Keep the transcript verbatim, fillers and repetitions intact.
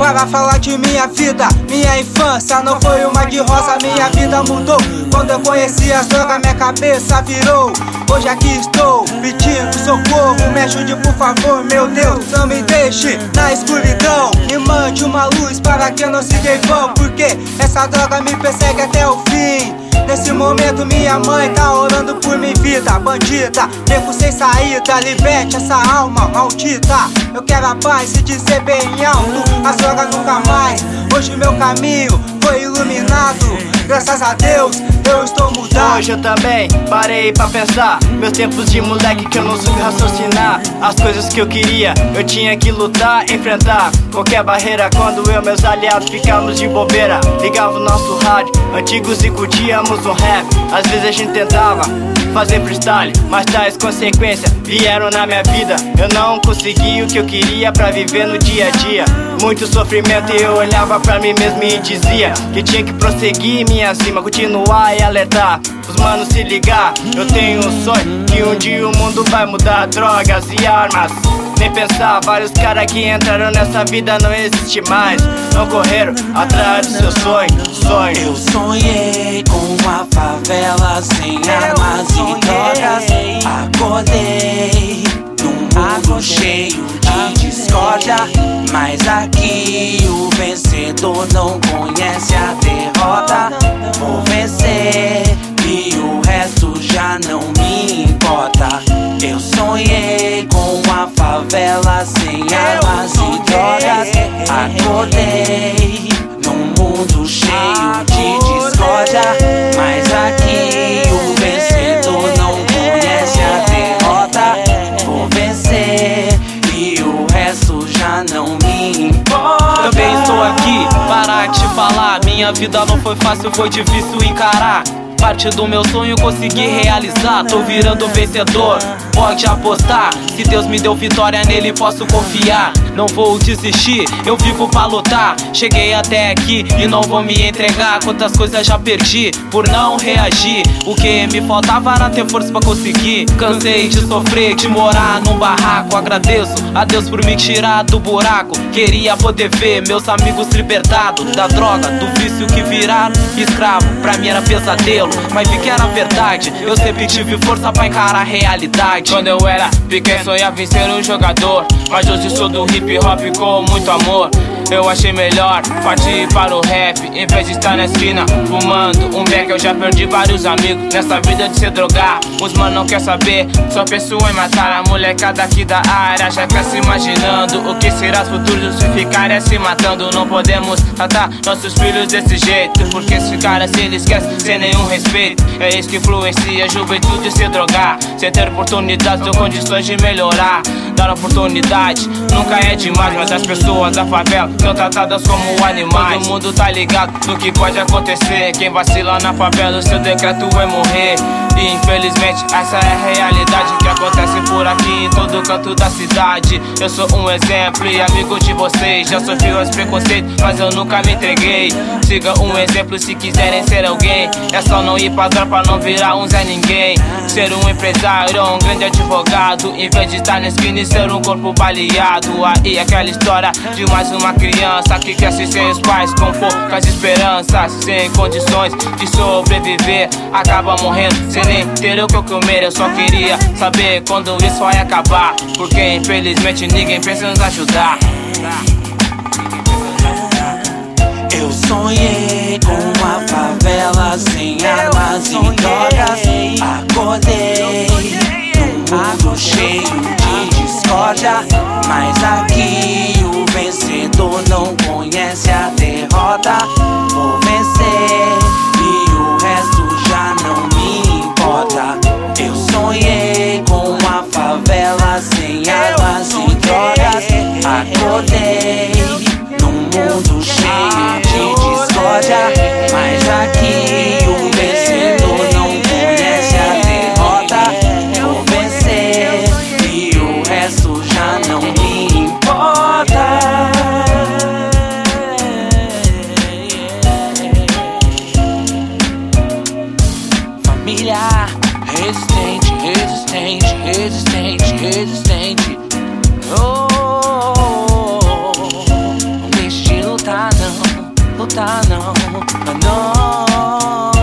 para falar de minha vida. Minha infância não foi uma de rosa, minha vida mudou quando eu conheci as drogas, minha cabeça virou. Hoje aqui estou pedindo socorro, me ajude por favor, meu Deus. Não me deixe na escuridão, me mande uma luz para que eu não siga em vão, porque essa droga me persegue até o fim. Nesse momento minha mãe tá orando por mim, vida bandida, beco sem saída, liberte essa alma maldita. Eu quero a paz, se dizer bem alto, as drogas nunca mais. Hoje meu caminho foi iluminado, graças a Deus eu estou mudado. Hoje eu também parei pra pensar, meus tempos de moleque que eu não soube raciocinar. As coisas que eu queria, eu tinha que lutar, enfrentar qualquer barreira. Quando eu e meus aliados ficamos de bobeira, ligava o nosso rádio, antigos e curtíamos um rap. Às vezes a gente tentava fazer freestyle, mas tais consequências vieram na minha vida. Eu não consegui o que eu queria pra viver no dia a dia. Muito sofrimento e eu olhava pra mim mesmo e dizia que tinha que prosseguir minha cima, continuar e alertar os manos se ligar. Eu tenho um sonho que um dia o mundo vai mudar. Drogas e armas, nem pensar, vários caras que entraram nessa vida não existe mais, não correram atrás do seu sonho, sonho. Eu sonhei com uma favela sem armas e drogas. Acordei num mundo cheio de discórdia, mas aqui o vencedor não conhece a derrota. Vou vencer e o resto já não me importa. Eu sonhei com uma favela sem armas e drogas. Acordei num mundo cheio de discórdia, mas aqui o vencedor não conhece a derrota. Vou vencer e o resto já não me importa. Também estou aqui para te falar, minha vida não foi fácil, foi difícil encarar. Parte do meu sonho consegui realizar, tô virando vencedor, pode apostar. Se Deus me deu vitória, nele posso confiar. Não vou desistir, eu vivo pra lutar. Cheguei até aqui e não vou me entregar. Quantas coisas já perdi por não reagir. O que me faltava era ter força pra conseguir. Cansei de sofrer, de morar num barraco. Agradeço a Deus por me tirar do buraco. Queria poder ver meus amigos libertados da droga, do vício que viraram escravo. Pra mim era pesadelo, mas vi que era verdade. Eu sempre tive força pra encarar a realidade. Quando eu era pequeno sonhava em ser um jogador, mas hoje sou do hip hop com muito amor. Eu achei melhor partir para o rap, em vez de estar na esquina fumando um beck. Eu já perdi vários amigos nessa vida de se drogar. Os mano não quer saber, só penso em matar. A molecada aqui da área já cresce imaginando o que será os futuros se ficarem se matando. Não podemos tratar nossos filhos desse jeito, porque se ficar assim eles esquecem sem nenhum respeito. É isso que influencia a juventude se drogar, sem ter oportunidades ou condições de melhorar. Dar oportunidade nunca é demais, mas as pessoas da favela são tratadas como animais. Todo mundo tá ligado no que pode acontecer. Quem vacila na favela, o seu decreto é morrer. E infelizmente essa é a realidade que acontece por aqui em todo canto da cidade. Eu sou um exemplo e amigo de vocês. Já sofri os preconceitos, mas eu nunca me entreguei. Siga um exemplo se quiserem ser alguém. É só não ir pra droga pra não virar um Zé Ninguém. Ser um empresário ou um grande advogado, em vez de estar na esquina e ser um corpo baleado. Aí aquela história de mais uma criança que cresce sem os pais, com poucas esperanças, sem condições de sobreviver, acaba morrendo sem nem ter o que eu comer. Eu só queria saber quando isso vai acabar, porque infelizmente ninguém pensa em nos ajudar. Eu sonhei com uma favela sem armas e drogas. Acordei num mundo cheio de discórdia, mas aqui o vencedor não conhece a derrota. Vou vencer e o resto já não me importa. Eu sonhei com uma favela sem armas e drogas. Acordei num mundo cheio de discórdia, mas aqui o vencedor não conhece a derrota. Vou vencer e o resto já não me importa. Família resistente, resistente, resistente, resistente. Oh, o destino lutar não, mas não.